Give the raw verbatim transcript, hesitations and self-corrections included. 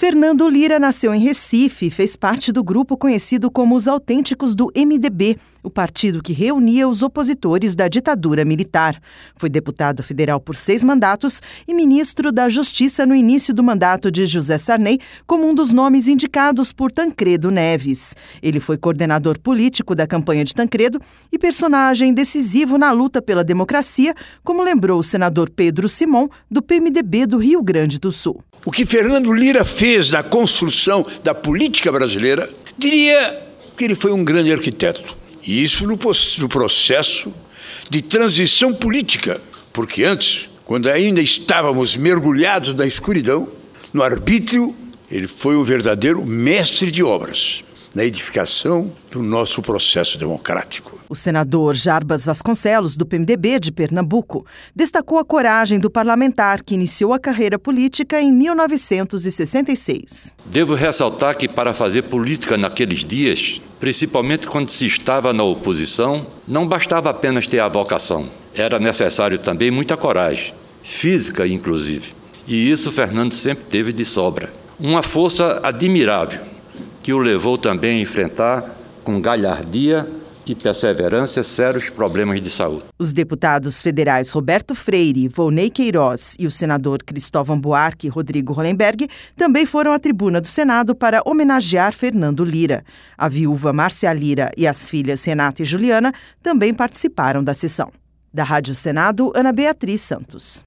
Fernando Lira nasceu em Recife e fez parte do grupo conhecido como os Autênticos do M D B, o partido que reunia os opositores da ditadura militar. Foi deputado federal por seis mandatos e ministro da Justiça no início do mandato de José Sarney, como um dos nomes indicados por Tancredo Neves. Ele foi coordenador político da campanha de Tancredo e personagem decisivo na luta pela democracia, como lembrou o senador Pedro Simon, do P M D B do Rio Grande do Sul. O que Fernando Lira fez na construção da política brasileira, diria que ele foi um grande arquiteto. E isso no, no processo de transição política, porque antes, quando ainda estávamos mergulhados na escuridão, no arbítrio, ele foi o verdadeiro mestre de obras na edificação do nosso processo democrático. O senador Jarbas Vasconcelos, do P M D B de Pernambuco, destacou a coragem do parlamentar que iniciou a carreira política em mil novecentos e sessenta e seis. Devo ressaltar que para fazer política naqueles dias, principalmente quando se estava na oposição, não bastava apenas ter a vocação. Era necessário também muita coragem, física inclusive. E isso Fernando sempre teve de sobra. Uma força admirável, que o levou também a enfrentar com galhardia e perseverança sérios problemas de saúde. Os deputados federais Roberto Freire, Volney Queiroz e o senador Cristóvão Buarque e Rodrigo Hollenberg também foram à tribuna do Senado para homenagear Fernando Lira. A viúva Márcia Lira e as filhas Renata e Juliana também participaram da sessão. Da Rádio Senado, Ana Beatriz Santos.